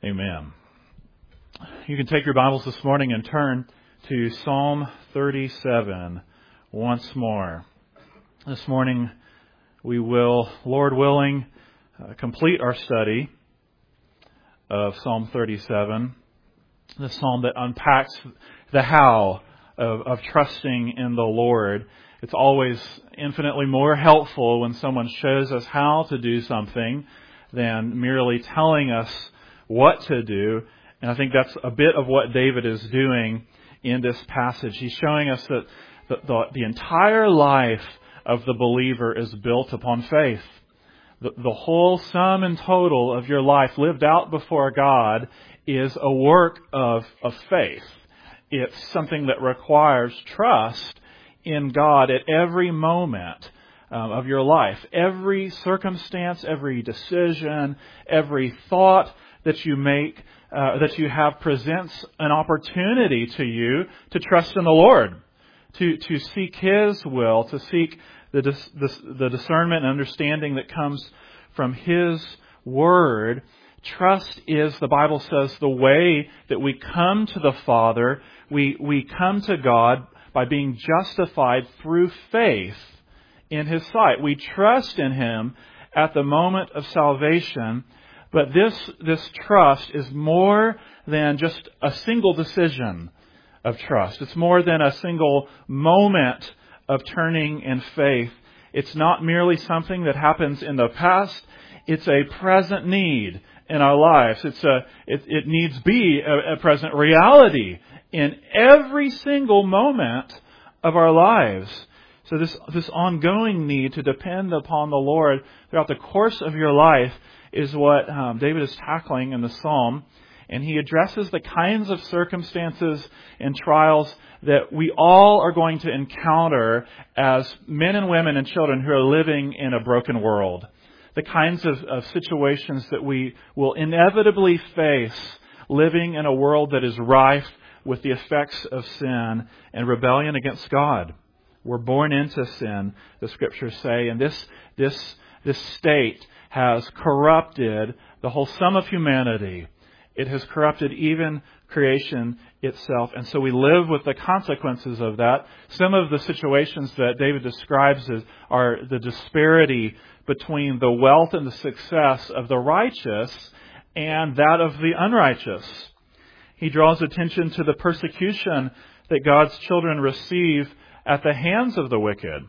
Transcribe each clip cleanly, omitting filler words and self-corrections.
Amen. You can take your Bibles this morning and turn to Psalm 37 once more. This morning we will, Lord willing, complete our study of Psalm 37, the psalm that unpacks the how of trusting in the Lord. It's always infinitely more helpful when someone shows us how to do something than merely telling us what to do. And I think that's a bit of what David is doing in this passage. He's showing us that the entire life of the believer is built upon faith. The whole sum and total of your life lived out before God is a work of faith. It's something that requires trust in God at every moment of your life. Every circumstance, every decision, every thought that you make, that you have presents an opportunity to you to trust in the Lord, to seek His will, to seek the discernment and understanding that comes from His Word. Trust is, the Bible says, the way that we come to the Father. We come to God by being justified through faith in His sight. We trust in Him at the moment of salvation. But this trust is more than just a single decision of trust. It's more than a single moment of turning in faith. It's not merely something that happens in the past. It's a present need in our lives. It needs be a present reality in every single moment of our lives. So this ongoing need to depend upon the Lord throughout the course of your life is what David is tackling in the psalm. And he addresses the kinds of circumstances and trials that we all are going to encounter as men and women and children who are living in a broken world. The kinds of situations that we will inevitably face living in a world that is rife with the effects of sin and rebellion against God. We're born into sin, the Scriptures say, and this state has corrupted the whole sum of humanity. It has corrupted even creation itself. And so we live with the consequences of that. Some of the situations that David describes are the disparity between the wealth and the success of the righteous and that of the unrighteous. He draws attention to the persecution that God's children receive at the hands of the wicked.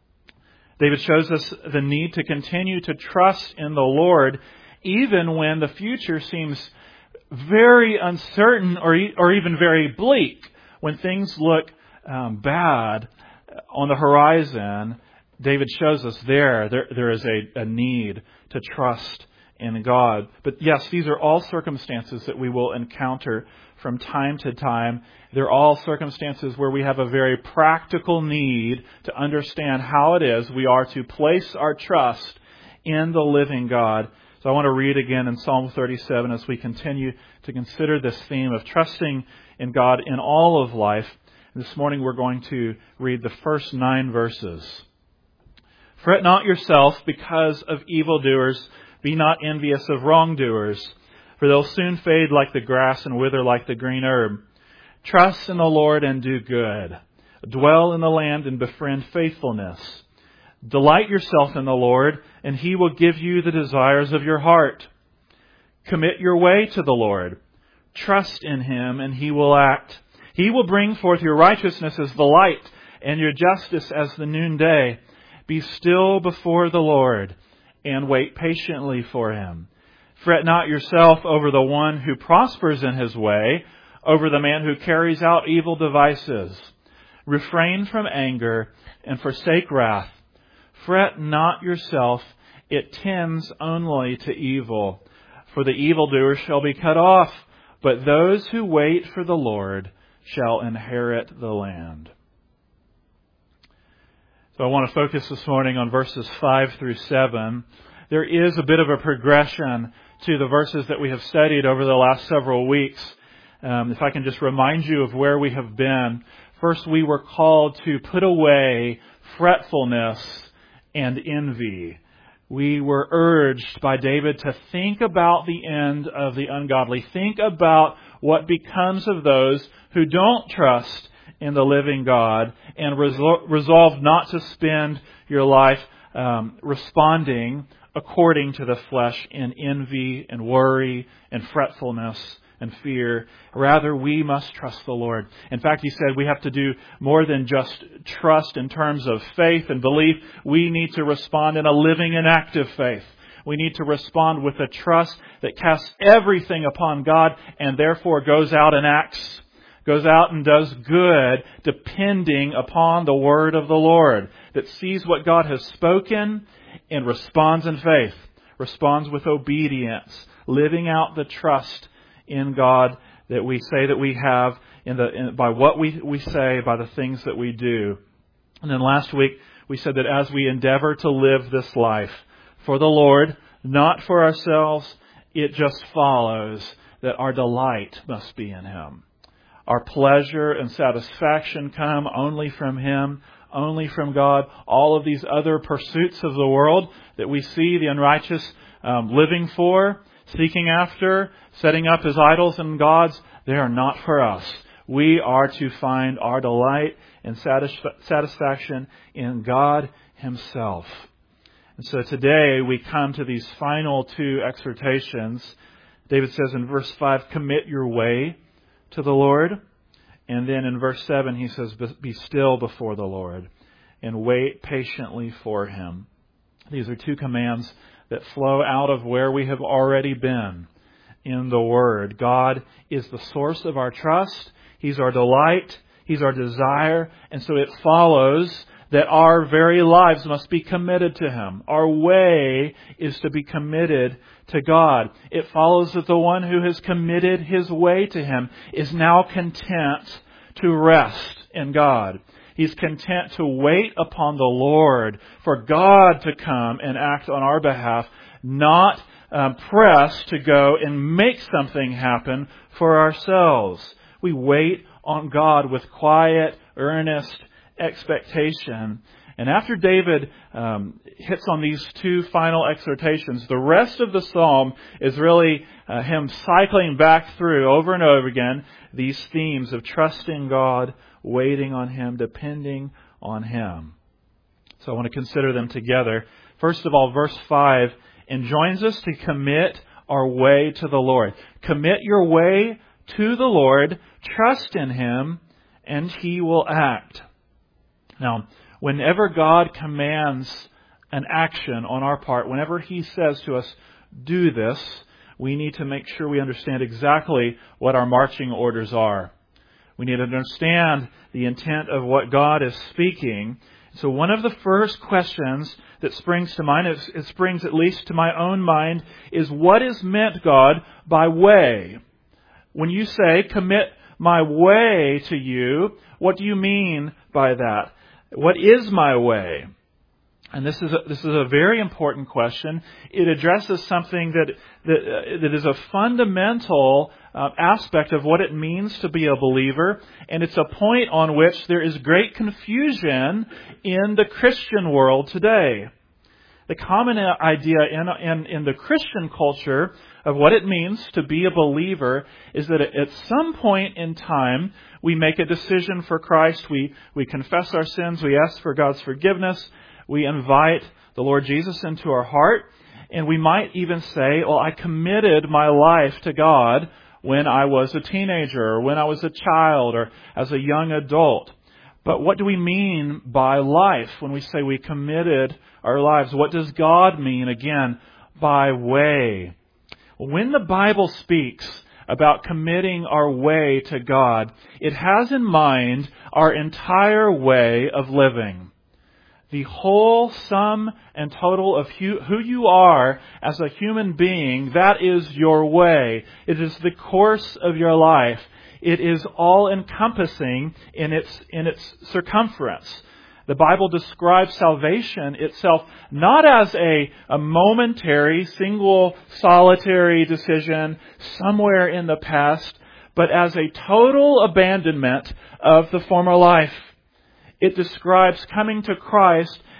David shows us the need to continue to trust in the Lord even when the future seems very uncertain or even very bleak. When things look bad on the horizon, David shows us there is a need to trust in God. But yes, these are all circumstances that we will encounter from time to time. They're all circumstances where we have a very practical need to understand how it is we are to place our trust in the living God. So I want to read again in Psalm 37 as we continue to consider this theme of trusting in God in all of life. This morning we're going to read the first 9 verses. Fret not yourself because of evildoers. Be not envious of wrongdoers, for they'll soon fade like the grass and wither like the green herb. Trust in the Lord and do good. Dwell in the land and befriend faithfulness. Delight yourself in the Lord, and He will give you the desires of your heart. Commit your way to the Lord. Trust in Him, and He will act. He will bring forth your righteousness as the light, and your justice as the noonday. Be still before the Lord, and wait patiently for Him. Fret not yourself over the one who prospers in his way, over the man who carries out evil devices. Refrain from anger and forsake wrath. Fret not yourself, it tends only to evil. For the evildoer shall be cut off, but those who wait for the Lord shall inherit the land. So I want to focus this morning on verses 5 through 7. There is a bit of a progression to the verses that we have studied over the last several weeks. If I can just remind you of where we have been. First, we were called to put away fretfulness and envy. we were urged by David to think about the end of the ungodly. Think about what becomes of those who don't trust in the living God, and resolve not to spend your life responding according to the flesh in envy and worry and fretfulness and fear. Rather, we must trust the Lord. In fact, he said we have to do more than just trust in terms of faith and belief. We need to respond in a living and active faith. We need to respond with a trust that casts everything upon God and therefore goes out and acts, goes out and does good, depending upon the word of the Lord, that sees what God has spoken and responds in faith, responds with obedience, living out the trust in God that we say that we have by what we say, by the things that we do. And then last week we said that as we endeavor to live this life for the Lord, not for ourselves, it just follows that our delight must be in Him. Our pleasure and satisfaction come only from Him, only from God. All of these other pursuits of the world that we see the unrighteous living for, seeking after, setting up as idols and gods, they are not for us. We are to find our delight and satisfaction in God Himself. And so today we come to these final two exhortations. David says in verse 5, commit your way to the Lord. And then in verse 7 he says, be still before the Lord and wait patiently for Him. These are two commands that flow out of where we have already been in the Word. God is the source of our trust. He's our delight. He's our desire. And so it follows that our very lives must be committed to Him. Our way is to be committed to God. It follows that the one who has committed his way to Him is now content to rest in God. He's content to wait upon the Lord for God to come and act on our behalf, not pressed to go and make something happen for ourselves. We wait on God with quiet, earnest expectation. And after David hits on these two final exhortations, the rest of the psalm is really him cycling back through over and over again these themes of trusting God, waiting on Him, depending on Him. So I want to consider them together. First of all, verse 5 enjoins us to commit our way to the Lord. Commit your way to the Lord, trust in Him, and He will act. Now, whenever God commands an action on our part, whenever He says to us, do this, we need to make sure we understand exactly what our marching orders are. We need to understand the intent of what God is speaking. So one of the first questions that springs to mind, it springs at least to my own mind, is what is meant, God, by way? When you say, commit my way to you, what do you mean by that? What is my way? And this is a very important question. It addresses something that is a fundamental aspect of what it means to be a believer, and it's a point on which there is great confusion in the Christian world today. The common idea in the Christian culture of what it means to be a believer is that at some point in time we make a decision for Christ, we confess our sins, we ask for God's forgiveness, we invite the Lord Jesus into our heart, and we might even say, well, I committed my life to God when I was a teenager, or when I was a child, or as a young adult. But what do we mean by life when we say we committed our lives? What does God mean, again, by way? When the Bible speaks about committing our way to God, it has in mind our entire way of living. The whole sum and total of who you are as a human being, that is your way. It is the course of your life. It is all-encompassing in its circumference. The Bible describes salvation itself not as a momentary, single, solitary decision somewhere in the past, but as a total abandonment of the former life. It describes coming to Christ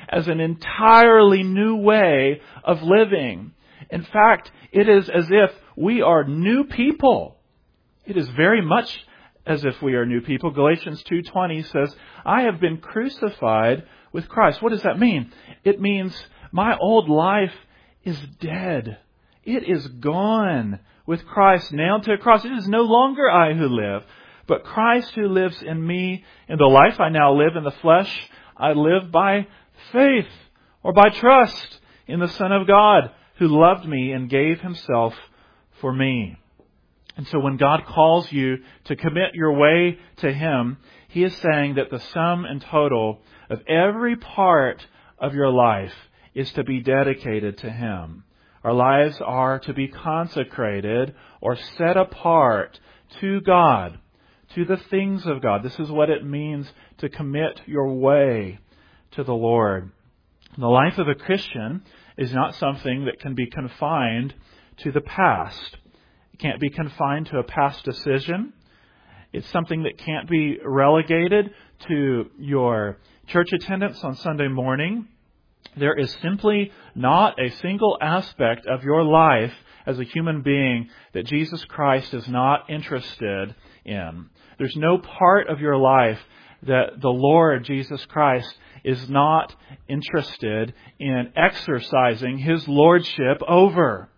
as an entirely new way of living. In fact, it is as if we are new people. It is very much as if we are new people. Galatians 2:20 says, I have been crucified with Christ. What does that mean? It means my old life is dead. It is gone with Christ nailed to a cross. It is no longer I who live, but Christ who lives in me. In the life I now live in the flesh, I live by faith or by trust in the Son of God who loved me and gave himself for me. And so when God calls you to commit your way to Him, He is saying that the sum and total of every part of your life is to be dedicated to Him. Our lives are to be consecrated or set apart to God, to the things of God. This is what it means to commit your way to the Lord. The life of a Christian is not something that can be confined to the past. It can't be confined to a past decision. It's something that can't be relegated to your church attendance on Sunday morning. There is simply not a single aspect of your life as a human being that Jesus Christ is not interested in. There's no part of your life that the Lord Jesus Christ is not interested in exercising His lordship over.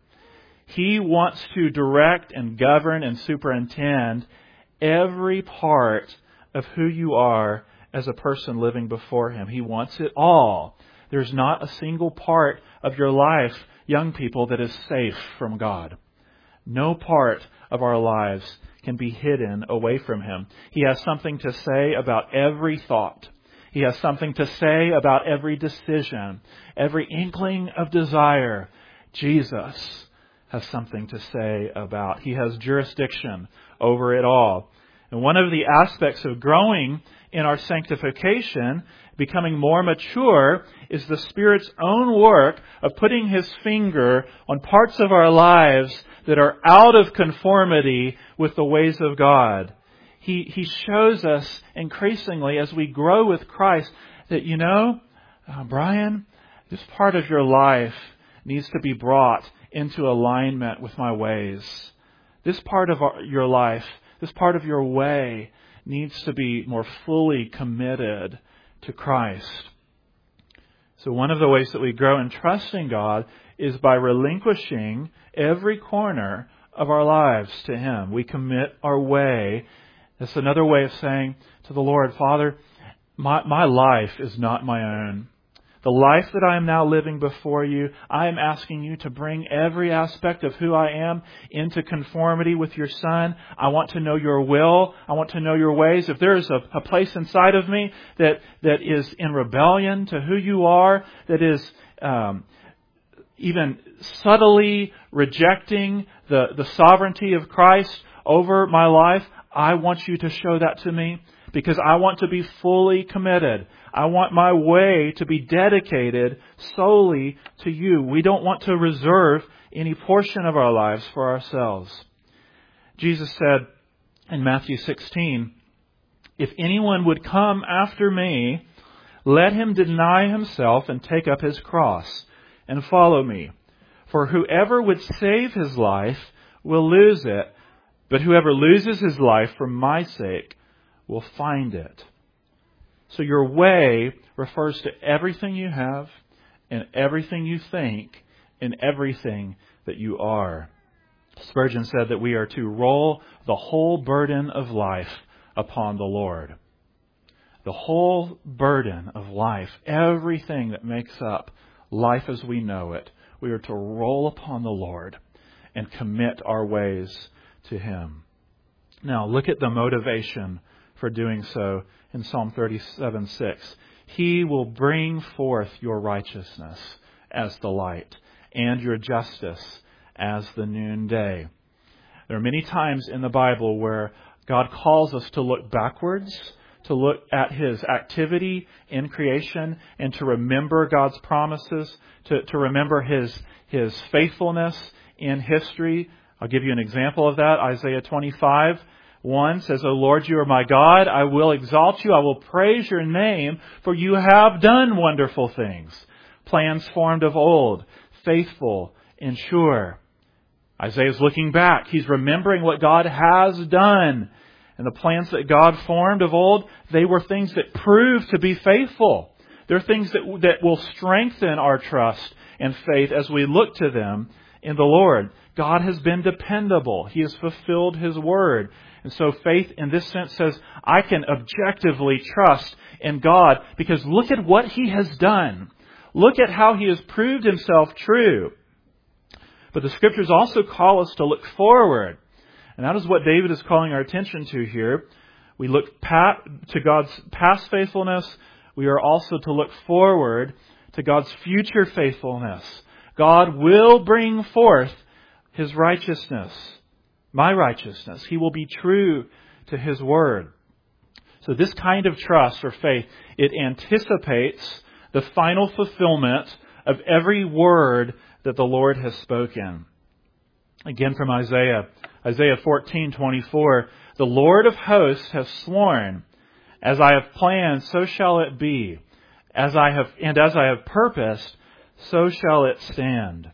He wants to direct and govern and superintend every part of who you are as a person living before Him. He wants it all. There's not a single part of your life, young people, that is safe from God. No part of our lives can be hidden away from Him. He has something to say about every thought. He has something to say about every decision, every inkling of desire. Jesus has something to say about. He has jurisdiction over it all. And one of the aspects of growing in our sanctification, becoming more mature, is the Spirit's own work of putting His finger on parts of our lives that are out of conformity with the ways of God. He shows us increasingly as we grow with Christ that, Brian, this part of your life needs to be brought into alignment with my ways. This part of your life, this part of your way needs to be more fully committed to Christ. So one of the ways that we grow in trusting God is by relinquishing every corner of our lives to Him. We commit our way. That's another way of saying to the Lord, Father, my life is not my own. The life that I am now living before You, I am asking You to bring every aspect of who I am into conformity with Your Son. I want to know Your will. I want to know Your ways. If there is a place inside of me that is in rebellion to who You are, that is even subtly rejecting the sovereignty of Christ over my life, I want You to show that to me, because I want to be fully committed. I want my way to be dedicated solely to You. We don't want to reserve any portion of our lives for ourselves. Jesus said in Matthew 16, if anyone would come after Me, let him deny himself and take up his cross and follow Me. For whoever would save his life will lose it, but whoever loses his life for My sake will find it. So your way refers to everything you have and everything you think and everything that you are. Spurgeon said that we are to roll the whole burden of life upon the Lord. The whole burden of life, everything that makes up life as we know it, we are to roll upon the Lord and commit our ways to Him. Now look at the motivation for doing so in Psalm 37:6. He will bring forth your righteousness as the light and your justice as the noonday. There are many times in the Bible where God calls us to look backwards, to look at His activity in creation and to remember God's promises, to remember His faithfulness in history. I'll give you an example of that. Isaiah 25. 1 says, O Lord, you are my God. I will exalt you. I will praise your name, for you have done wonderful things. Plans formed of old, faithful and sure. Isaiah's looking back. He's remembering what God has done. And the plans that God formed of old, they were things that proved to be faithful. They're things that will strengthen our trust and faith as we look to them in the Lord. God has been dependable. He has fulfilled His word. And so faith in this sense says, I can objectively trust in God because look at what He has done. Look at how He has proved Himself true. But the Scriptures also call us to look forward. And that is what David is calling our attention to here. We look to God's past faithfulness. We are also to look forward to God's future faithfulness. God will bring forth His righteousness, my righteousness. He will be true to His word. So this kind of trust or faith, it anticipates the final fulfillment of every word that the Lord has spoken. Again from Isaiah 14:24, the Lord of hosts has sworn, as I have planned, so shall it be. As I have purposed, so shall it stand.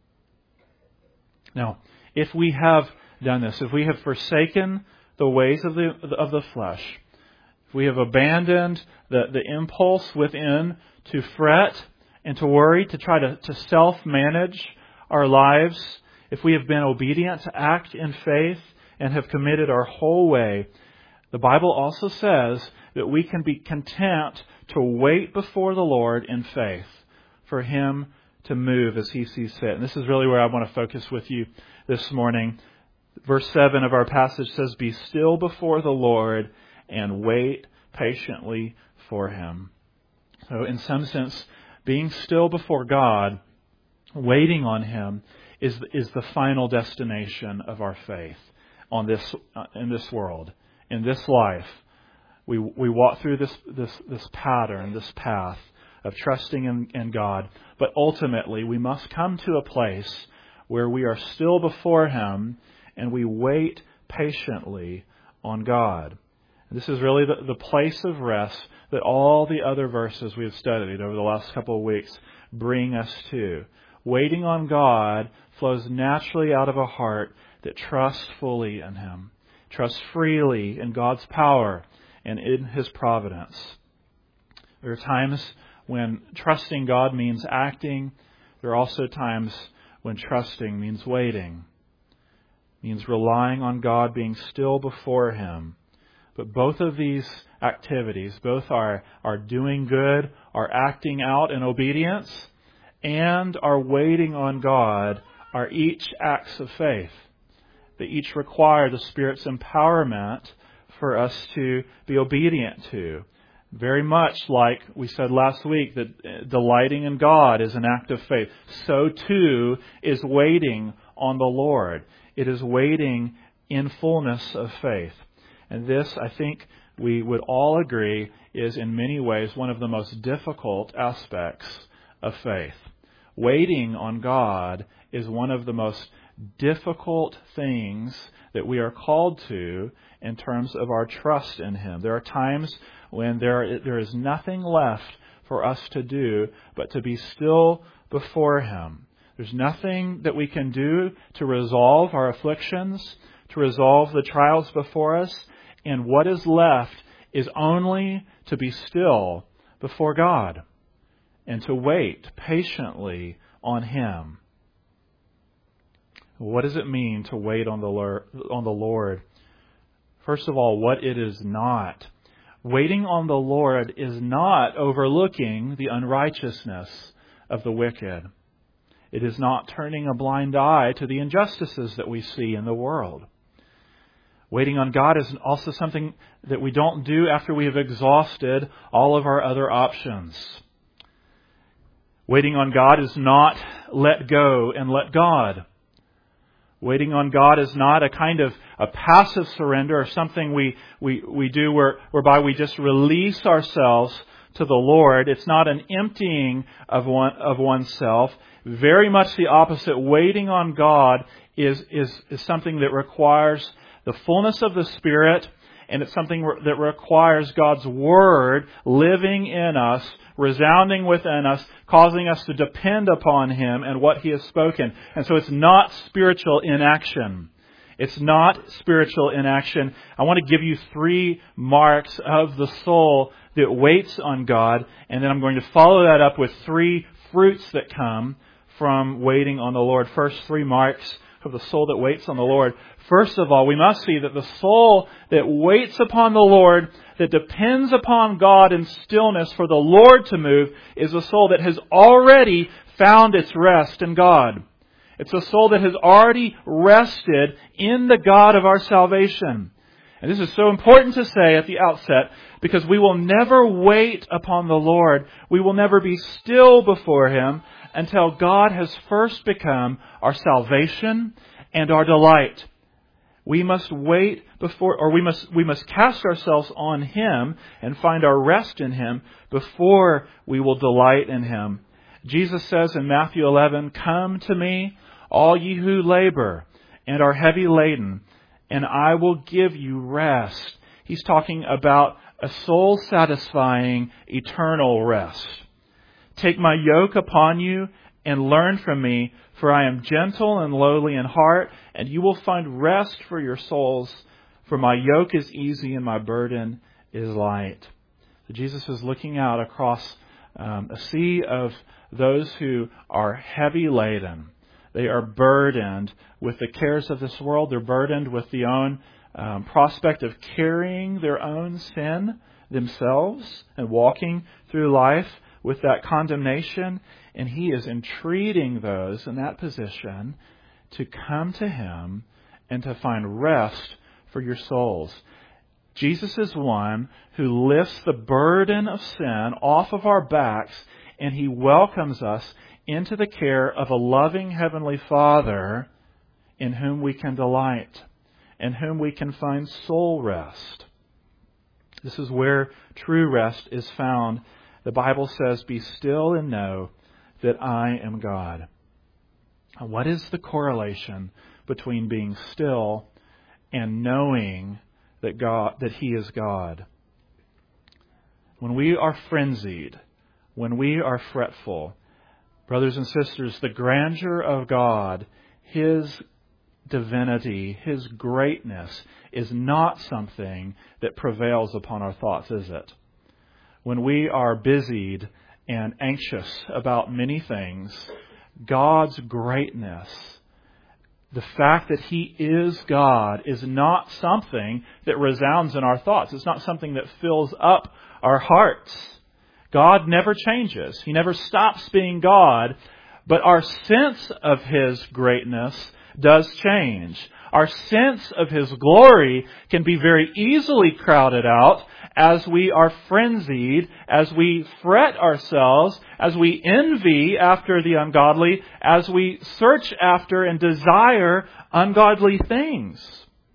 Now, if we have done this, if we have forsaken the ways of the flesh, if we have abandoned the impulse within to fret and to worry, to try to self-manage our lives, if we have been obedient to act in faith and have committed our whole way, the Bible also says that we can be content to wait before the Lord in faith for Him to move as He sees fit. And this is really where I want to focus with you this morning. Verse 7 of our passage says, Be still before the Lord and wait patiently for Him. So in some sense, being still before God, waiting on Him, is the final destination of our faith in this world, in this life. We walk through this pattern, this path of trusting in God, but ultimately we must come to a place where we are still before Him and we wait patiently on God. This is really the place of rest that all the other verses we have studied over the last couple of weeks bring us to. Waiting on God flows naturally out of a heart that trusts fully in Him, trusts freely in God's power and in His providence. There are times when trusting God means acting. There are also times when trusting means waiting, means relying on God, being still before Him. But both of these activities, both our doing good, our acting out in obedience, and our waiting on God, are each acts of faith. They each require the Spirit's empowerment for us to be obedient to. Very much like we said last week that delighting in God is an act of faith. So too is waiting on the Lord. It is waiting in fullness of faith. And this, I think we would all agree, is in many ways one of the most difficult aspects of faith. Waiting on God is one of the most difficult things that we are called to in terms of our trust in Him. There are times when there is nothing left for us to do but to be still before Him. There's nothing that we can do to resolve our afflictions, to resolve the trials before us, and what is left is only to be still before God and to wait patiently on Him. What does it mean to wait on the Lord? First of all, what it is not. Waiting on the Lord is not overlooking the unrighteousness of the wicked. It is not turning a blind eye to the injustices that we see in the world. Waiting on God is also something that we don't do after we have exhausted all of our other options. Waiting on God is not let go and let God. Waiting on God is not a kind of a passive surrender or something we do whereby we just release ourselves to the Lord. It's not an emptying of oneself. Very much the opposite. Waiting on God is something that requires the fullness of the Spirit, and it's something that requires God's Word living in us, resounding within us, causing us to depend upon Him and what He has spoken. And so it's not spiritual inaction. It's not spiritual inaction. I want to give you 3 marks of the soul that waits on God, and then I'm going to follow that up with 3 fruits that come from waiting on the Lord. First, 3 marks of the soul that waits on the Lord. First of all, we must see that the soul that waits upon the Lord, that depends upon God in stillness for the Lord to move, is a soul that has already found its rest in God. It's a soul that has already rested in the God of our salvation. And this is so important to say at the outset, because we will never wait upon the Lord. We will never be still before Him until God has first become our salvation and our delight. We must wait before, or we must cast ourselves on Him and find our rest in Him before we will delight in Him. Jesus says in Matthew 11, "Come to me, all ye who labor and are heavy laden, and I will give you rest." He's talking about a soul-satisfying, eternal rest. "Take my yoke upon you and learn from me, for I am gentle and lowly in heart, and you will find rest for your souls. For my yoke is easy and my burden is light." So Jesus is looking out across a sea of those who are heavy laden. They are burdened with the cares of this world. They're burdened with the own prospect of carrying their own sin themselves and walking through life with that condemnation. And He is entreating those in that position to come to Him and to find rest for your souls. Jesus is one who lifts the burden of sin off of our backs, and He welcomes us into the care of a loving Heavenly Father in whom we can delight, in whom we can find soul rest. This is where true rest is found. The Bible says, "Be still and know that I am God." What is the correlation between being still and knowing that He is God? When we are frenzied, when we are fretful, brothers and sisters, the grandeur of God, His divinity, His greatness is not something that prevails upon our thoughts, is it? When we are busied and anxious about many things, God's greatness, the fact that He is God, is not something that resounds in our thoughts. It's not something that fills up our hearts. God never changes. He never stops being God, but our sense of His greatness does change. Our sense of His glory can be very easily crowded out as we are frenzied, as we fret ourselves, as we envy after the ungodly, as we search after and desire ungodly things.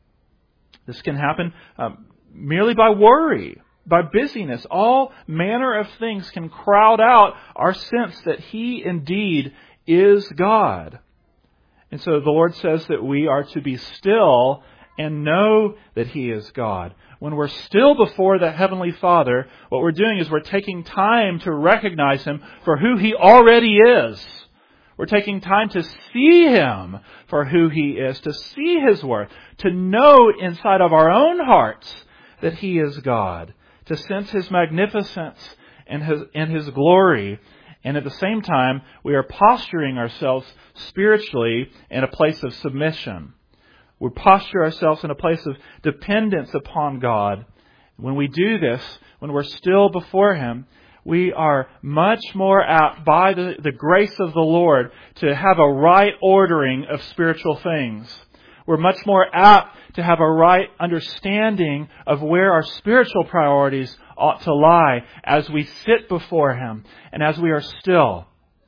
This can happen merely by worry, by busyness. All manner of things can crowd out our sense that He indeed is God. And so the Lord says that we are to be still and know that He is God. When we're still before the Heavenly Father, what we're doing is we're taking time to recognize Him for who He already is. We're taking time to see Him for who He is, to see His worth, to know inside of our own hearts that He is God, to sense His magnificence and His glory. And at the same time, we are posturing ourselves spiritually in a place of submission. We posture ourselves in a place of dependence upon God. When we do this, when we're still before Him, we are much more apt, by the grace of the Lord, to have a right ordering of spiritual things. We're much more apt to have a right understanding of where our spiritual priorities ought to lie as we sit before Him and as we are still,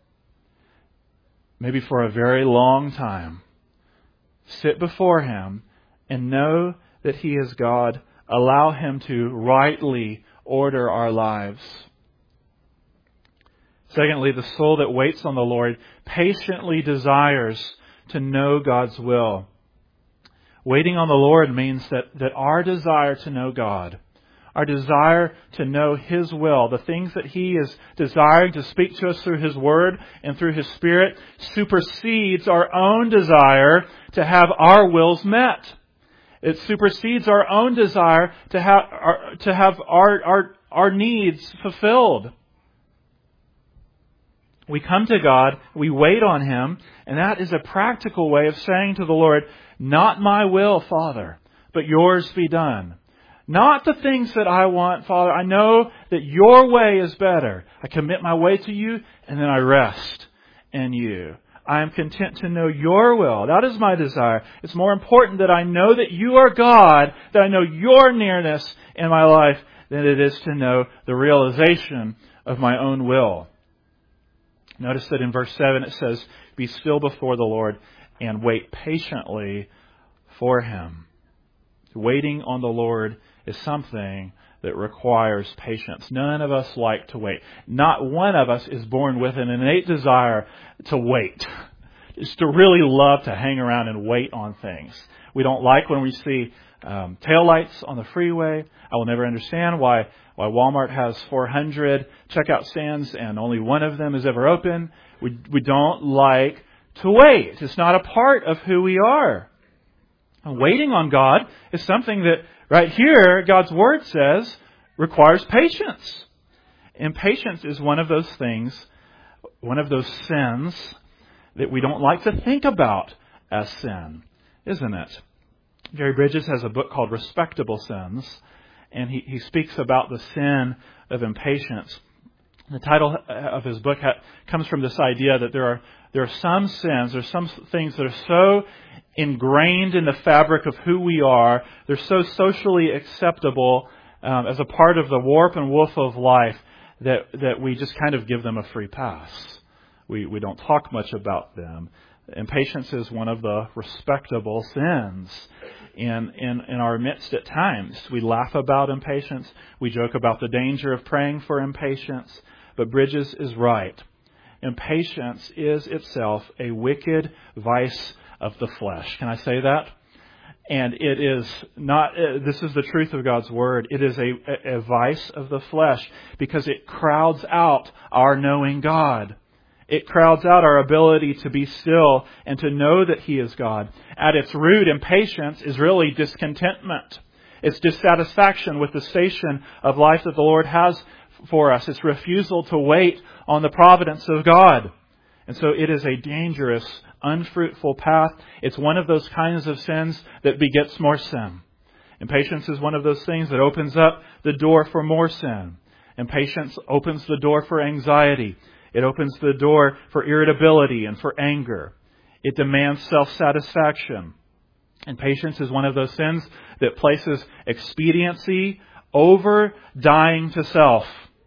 maybe for a very long time. Sit before Him and know that He is God. Allow Him to rightly order our lives. Secondly, the soul that waits on the Lord patiently desires to know God's will. Waiting on the Lord means that our desire to know God, our desire to know His will, the things that He is desiring to speak to us through His Word and through His Spirit, supersedes our own desire to have our wills met. It supersedes our own desire to have our needs fulfilled. We come to God, we wait on Him, and that is a practical way of saying to the Lord, not my will, Father, but yours be done. Not the things that I want, Father. I know that your way is better. I commit my way to you, and then I rest in you. I am content to know your will. That is my desire. It's more important that I know that you are God, that I know your nearness in my life, than it is to know the realization of my own will. Notice that in verse 7 it says, be still before the Lord and wait patiently for Him. Waiting on the Lord is something that requires patience. None of us like to wait. Not one of us is born with an innate desire to wait. It's to really love to hang around and wait on things. We don't like when we see taillights on the freeway. I will never understand why Walmart has 400 checkout stands and only one of them is ever open. We don't like to wait. It's not a part of who we are. Waiting on God is something that right here, God's Word says, requires patience. And patience is one of those things, one of those sins that we don't like to think about as sin, isn't it? Jerry Bridges has a book called Respectable Sins, and he speaks about the sin of impatience. The title of his book comes from this idea that there are some sins, there's some things that are so ingrained in the fabric of who we are, they're so socially acceptable as a part of the warp and woof of life that we just kind of give them a free pass. We don't talk much about them. Impatience is one of the respectable sins in our midst at times. We laugh about impatience. We joke about the danger of praying for impatience. But Bridges is right. Impatience is itself a wicked vice of the flesh. Can I say that? And it is not, this is the truth of God's Word. It is a vice of the flesh because it crowds out our knowing God. It crowds out our ability to be still and to know that He is God. At its root, impatience is really discontentment. It's dissatisfaction with the station of life that the Lord has for us. It's refusal to wait on the providence of God. And so it is a dangerous, unfruitful path. It's one of those kinds of sins that begets more sin. Impatience is one of those things that opens up the door for more sin. Impatience opens the door for anxiety. It opens the door for irritability and for anger. It demands self-satisfaction. And patience is one of those sins that places expediency over dying to self.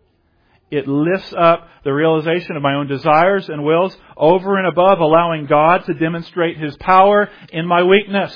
It lifts up the realization of my own desires and wills over and above allowing God to demonstrate His power in my weakness.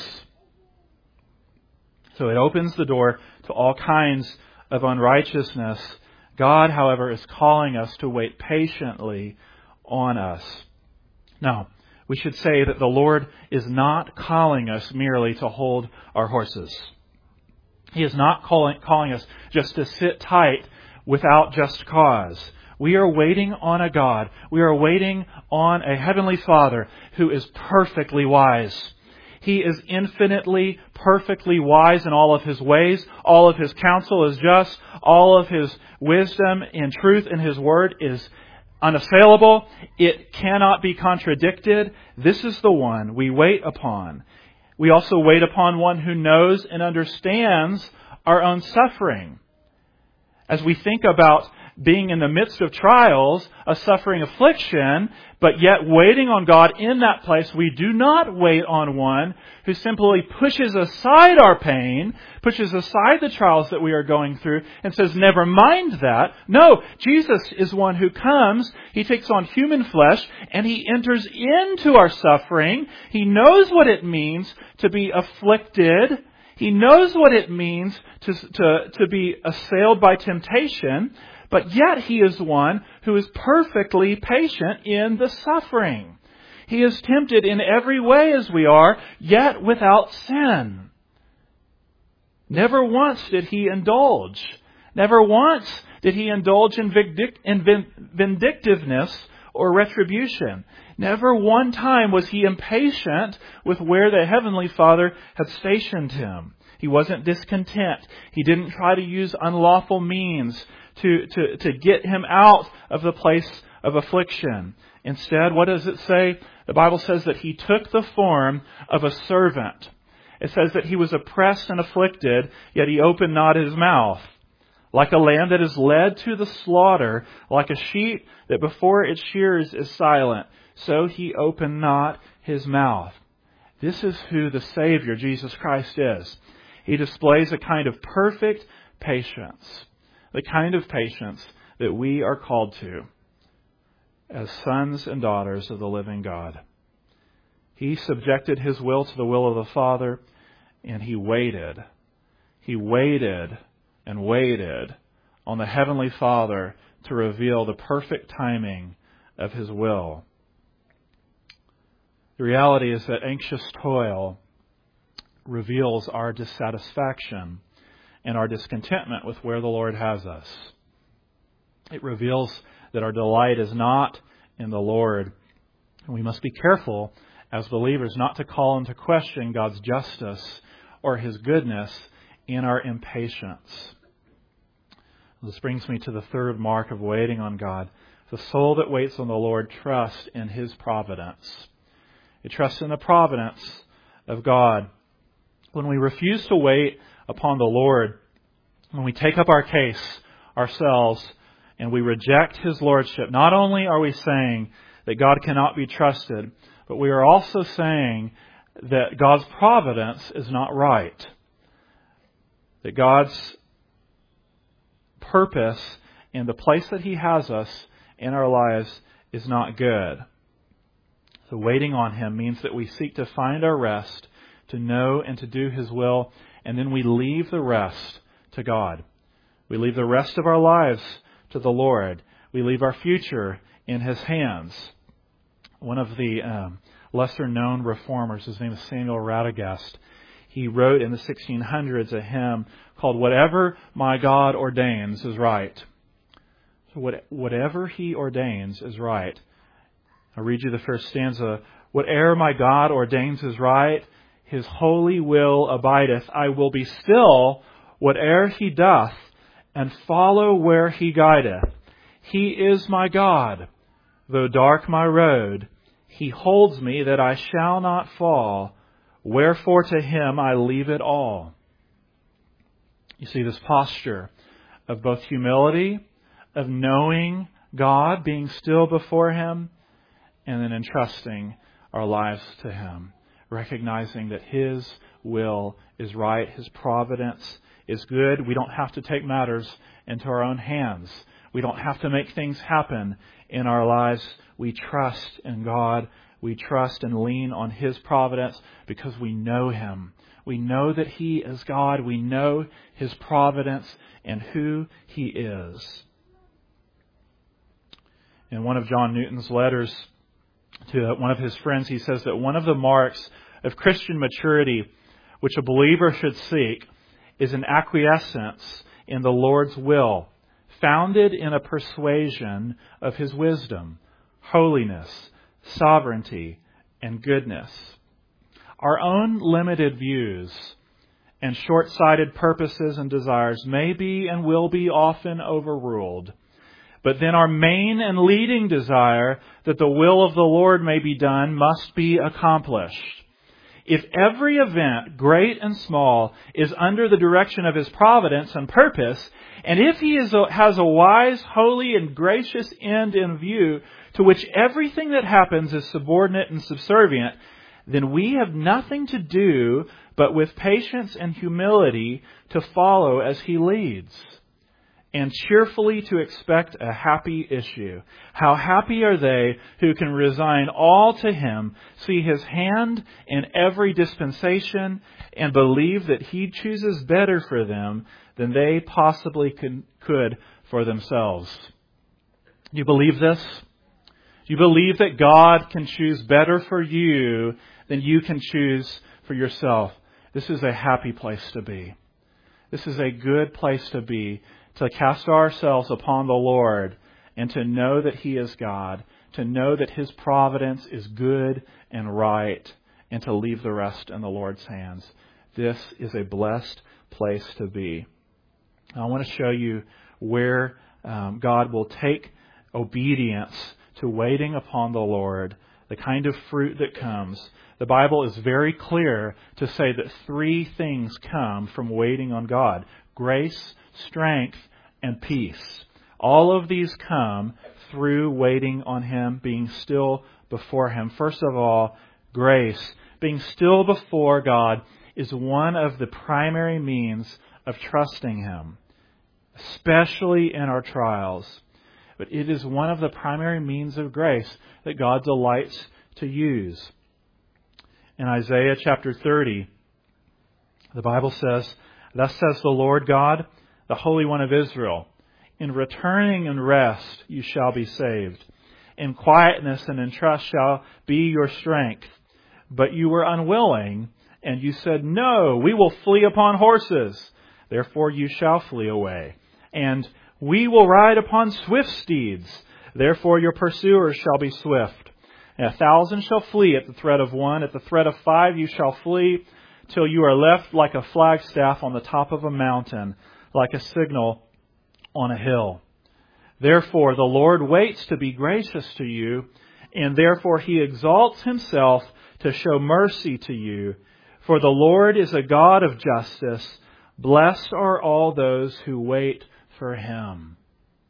So it opens the door to all kinds of unrighteousness. God, however, is calling us to wait patiently on us. Now, we should say that the Lord is not calling us merely to hold our horses. He is not calling us just to sit tight without just cause. We are waiting on a God. We are waiting on a Heavenly Father who is perfectly wise. He is infinitely, perfectly wise in all of His ways. All of His counsel is just. All of His wisdom and truth in His Word is unassailable. It cannot be contradicted. This is the one we wait upon. We also wait upon one who knows and understands our own suffering. As we think about being in the midst of trials, a suffering affliction, but yet waiting on God in that place, we do not wait on one who simply pushes aside our pain, pushes aside the trials that we are going through, and says, never mind that. No, Jesus is one who comes, He takes on human flesh, and He enters into our suffering. He knows what it means to be afflicted. He knows what it means to be assailed by temptation. But yet He is one who is perfectly patient in the suffering. He is tempted in every way as we are, yet without sin. Never once did He indulge. Never once did He indulge in vindictiveness or retribution. Never one time was He impatient with where the Heavenly Father had stationed Him. He wasn't discontent. He didn't try to use unlawful means to get Him out of the place of affliction. Instead, what does it say? The Bible says that He took the form of a servant. It says that He was oppressed and afflicted, yet He opened not His mouth. Like a lamb that is led to the slaughter, like a sheep that before its shearers is silent, so He opened not His mouth. This is who the Savior, Jesus Christ, is. He displays a kind of perfect patience, the kind of patience that we are called to as sons and daughters of the living God. He subjected His will to the will of the Father, and He waited. He waited and waited on the Heavenly Father to reveal the perfect timing of His will. The reality is that anxious toil reveals our dissatisfaction and our discontentment with where the Lord has us. It reveals that our delight is not in the Lord. And we must be careful as believers not to call into question God's justice or His goodness in our impatience. This brings me to the third mark of waiting on God. The soul that waits on the Lord trusts in His providence. It trusts in the providence of God. When we refuse to wait upon the Lord, when we take up our case ourselves and we reject His lordship, not only are we saying that God cannot be trusted, but we are also saying that God's providence is not right. That God's purpose in the place that He has us in our lives is not good. So waiting on Him means that we seek to find our rest, to know and to do His will, and then we leave the rest to God. We leave the rest of our lives to the Lord. We leave our future in His hands. One of the lesser-known reformers, his name is Samuel Radagast, he wrote in the 1600s a hymn called "Whatever My God Ordains Is Right." So whatever He ordains is right. I'll read you the first stanza. "Whate'er my God ordains is right, His holy will abideth. I will be still, whate'er He doth, and follow where He guideth. He is my God, though dark my road. He holds me that I shall not fall. Wherefore to Him I leave it all." You see this posture of both humility, of knowing God, being still before Him, and then entrusting our lives to Him, recognizing that His will is right, His providence is good. We don't have to take matters into our own hands. We don't have to make things happen in our lives. We trust in God. We trust and lean on His providence because we know Him. We know that He is God. We know His providence and who He is. In one of John Newton's letters to one of his friends, he says that one of the marks of Christian maturity which a believer should seek is an acquiescence in the Lord's will, founded in a persuasion of His wisdom, holiness, sovereignty, and goodness. Our own limited views and short-sighted purposes and desires may be and will be often overruled. But then our main and leading desire that the will of the Lord may be done must be accomplished. If every event, great and small, is under the direction of His providence and purpose, and if He has a wise, holy, and gracious end in view to which everything that happens is subordinate and subservient, then we have nothing to do but with patience and humility to follow as He leads, and cheerfully to expect a happy issue. How happy are they who can resign all to Him, see His hand in every dispensation, and believe that He chooses better for them than they possibly could for themselves. Do you believe this? Do you believe that God can choose better for you than you can choose for yourself? This is a happy place to be. This is a good place to be, to cast ourselves upon the Lord and to know that He is God, to know that His providence is good and right, and to leave the rest in the Lord's hands. This is a blessed place to be. I want to show you where God will take obedience to waiting upon the Lord, the kind of fruit that comes. The Bible is very clear to say that 3 things come from waiting on God: grace, strength, and peace. All of these come through waiting on Him, being still before Him. First of all, grace. Being still before God is one of the primary means of trusting Him, especially in our trials. But it is one of the primary means of grace that God delights to use. In Isaiah chapter 30, the Bible says, "Thus says the Lord God, the Holy One of Israel, in returning and rest you shall be saved. In quietness and in trust shall be your strength. But you were unwilling, and you said, 'No, we will flee upon horses.' Therefore you shall flee away. And we will ride upon swift steeds. Therefore your pursuers shall be swift. And 1,000 shall flee at the threat of one. At the threat of 5 you shall flee, till you are left like a flagstaff on the top of a mountain, like a signal on a hill. Therefore the Lord waits to be gracious to you, and therefore He exalts Himself to show mercy to you. For the Lord is a God of justice. Blessed are all those who wait for Him."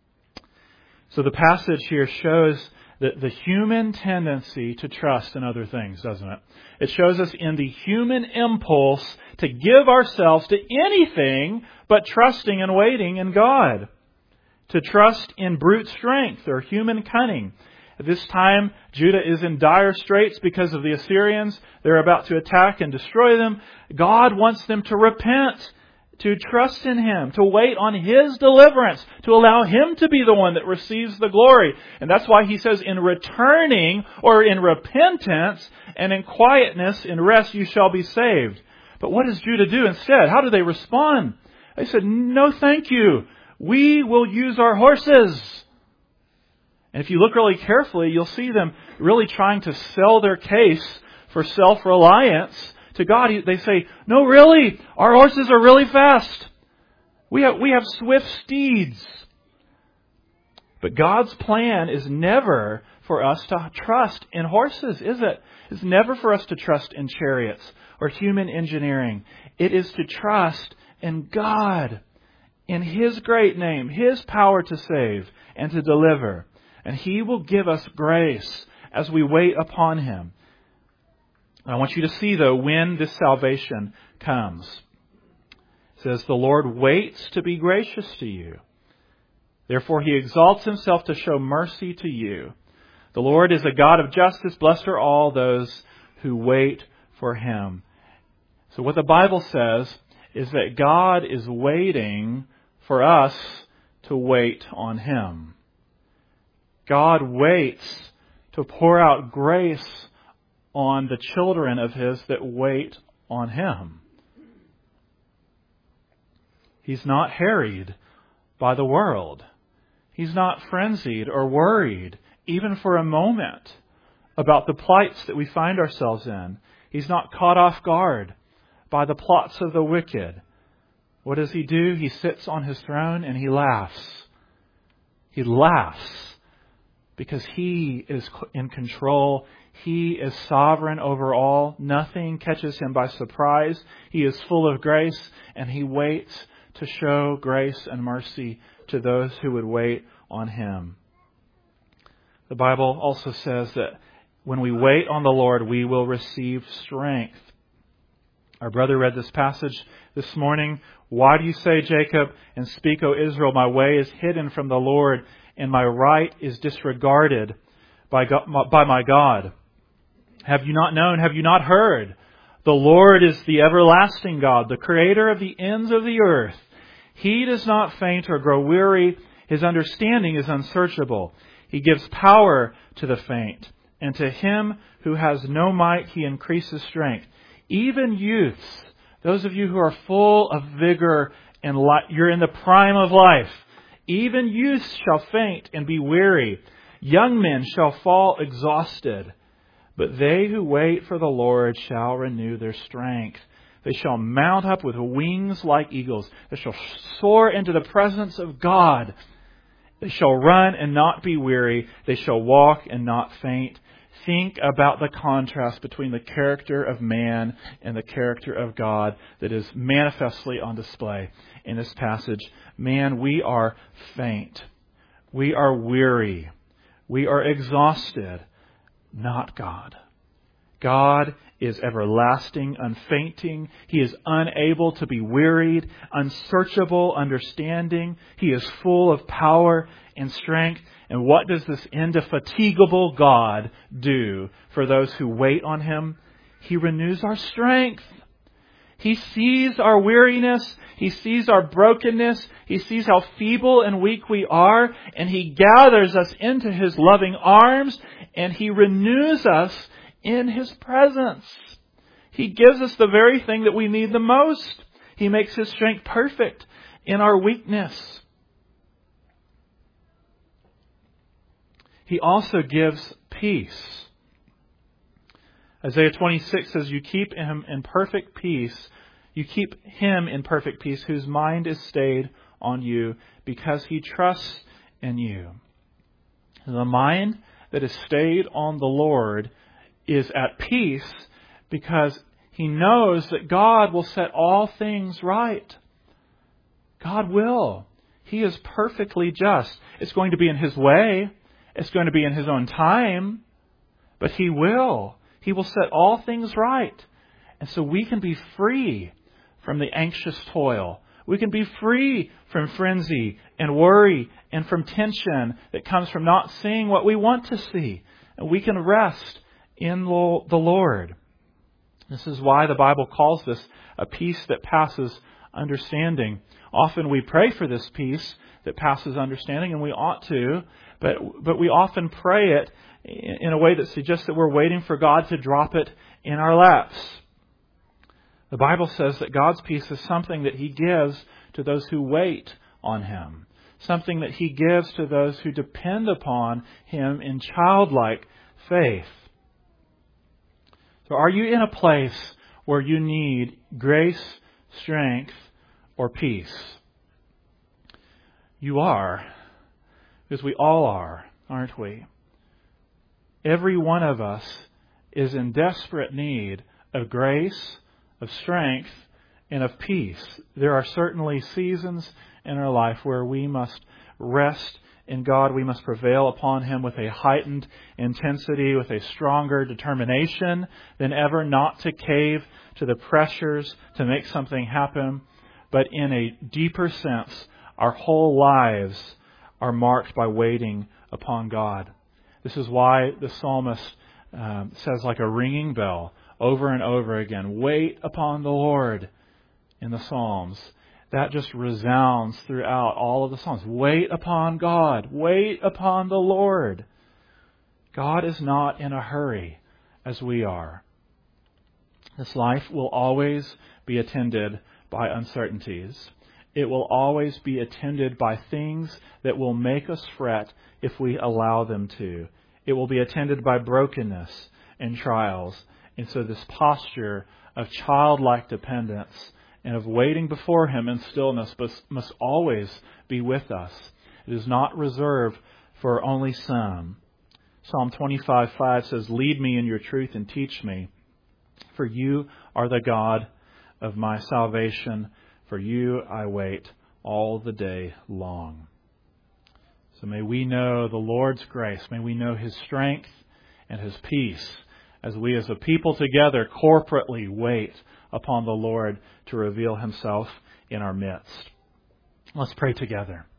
So the passage here shows that the human tendency to trust in other things, doesn't it? It shows us in the human impulse to give ourselves to anything but trusting and waiting in God. To trust in brute strength or human cunning. At this time, Judah is in dire straits because of the Assyrians. They're about to attack and destroy them. God wants them to repent, to trust in Him, to wait on His deliverance, to allow Him to be the one that receives the glory. And that's why He says, in returning or in repentance and in quietness, in rest, you shall be saved. But what does Judah do instead? How do they respond? They said, "No, thank you. We will use our horses." And if you look really carefully, you'll see them really trying to sell their case for self-reliance to God. They say, "No, really, our horses are really fast. We have swift steeds." But God's plan is never for us to trust in horses, is it? It's never for us to trust in chariots or human engineering. It is to trust in God, in His great name, His power to save and to deliver. And He will give us grace as we wait upon Him. I want you to see, though, when this salvation comes. It says, "The Lord waits to be gracious to you. Therefore He exalts Himself to show mercy to you. The Lord is a God of justice. Blessed are all those who wait for Him." So what the Bible says is that God is waiting for us to wait on Him. God waits to pour out grace on the children of His that wait on Him. He's not harried by the world. He's not frenzied or worried, even for a moment, about the plights that we find ourselves in. He's not caught off guard by the plots of the wicked. What does He do? He sits on His throne and He laughs. He laughs because He is in control. He is sovereign over all. Nothing catches Him by surprise. He is full of grace, and He waits to show grace and mercy to those who would wait on Him. The Bible also says that when we wait on the Lord, we will receive strength. Our brother read this passage this morning. "Why do you say, Jacob, and speak, O Israel, my way is hidden from the Lord, and my right is disregarded by my God? Have you not known? Have you not heard? The Lord is the everlasting God, the creator of the ends of the earth. He does not faint or grow weary. His understanding is unsearchable. He gives power to the faint, and to him who has no might He increases strength. Even youths, those of you who are full of vigor and you're in the prime of life, even youths shall faint and be weary. Young men shall fall exhausted. But they who wait for the Lord shall renew their strength. They shall mount up with wings like eagles. They shall soar into the presence of God. They shall run and not be weary. They shall walk and not faint. Think about the contrast between the character of man and the character of God that is manifestly on display in this passage. Man, we are faint. We are weary. We are exhausted. Not God. God is everlasting, unfainting. He is unable to be wearied, unsearchable understanding. He is full of power and strength. And what does this indefatigable God do for those who wait on Him? He renews our strength. He sees our weariness. He sees our brokenness. He sees how feeble and weak we are. And He gathers us into His loving arms. And He renews us in His presence. He gives us the very thing that we need the most. He makes His strength perfect in our weakness. He also gives peace. Isaiah 26 says, you keep him in perfect peace. You keep him in perfect peace whose mind is stayed on you because he trusts in you. The mind that is stayed on the Lord is at peace because he knows that God will set all things right. God will. He is perfectly just. It's going to be in His way. It's going to be in His own time. But He will. He will set all things right. And so we can be free from the anxious toil. We can be free from frenzy and worry and from tension that comes from not seeing what we want to see. And we can rest in the Lord. This is why the Bible calls this a peace that passes understanding. Often we pray for this peace that passes understanding, and we ought to, but we often pray it in a way that suggests that we're waiting for God to drop it in our laps. The Bible says that God's peace is something that He gives to those who wait on Him, something that He gives to those who depend upon Him in childlike faith. So are you in a place where you need grace, strength, or peace? You are, because we all are, aren't we? Every one of us is in desperate need of grace, of strength, and of peace. There are certainly seasons in our life where we must rest in God. We must prevail upon Him with a heightened intensity, with a stronger determination than ever, not to cave to the pressures to make something happen. But in a deeper sense, our whole lives are marked by waiting upon God. This is why the psalmist says like a ringing bell over and over again, wait upon the Lord in the Psalms. That just resounds throughout all of the Psalms. Wait upon God. Wait upon the Lord. God is not in a hurry as we are. This life will always be attended by uncertainties. It will always be attended by things that will make us fret if we allow them to. It will be attended by brokenness and trials. And so this posture of childlike dependence and of waiting before Him in stillness must always be with us. It is not reserved for only some. Psalm 25:5 says, lead me in your truth and teach me, for you are the God of my salvation. For you I wait all the day long. So may we know the Lord's grace. May we know His strength and His peace as we as a people together corporately wait upon the Lord to reveal Himself in our midst. Let's pray together.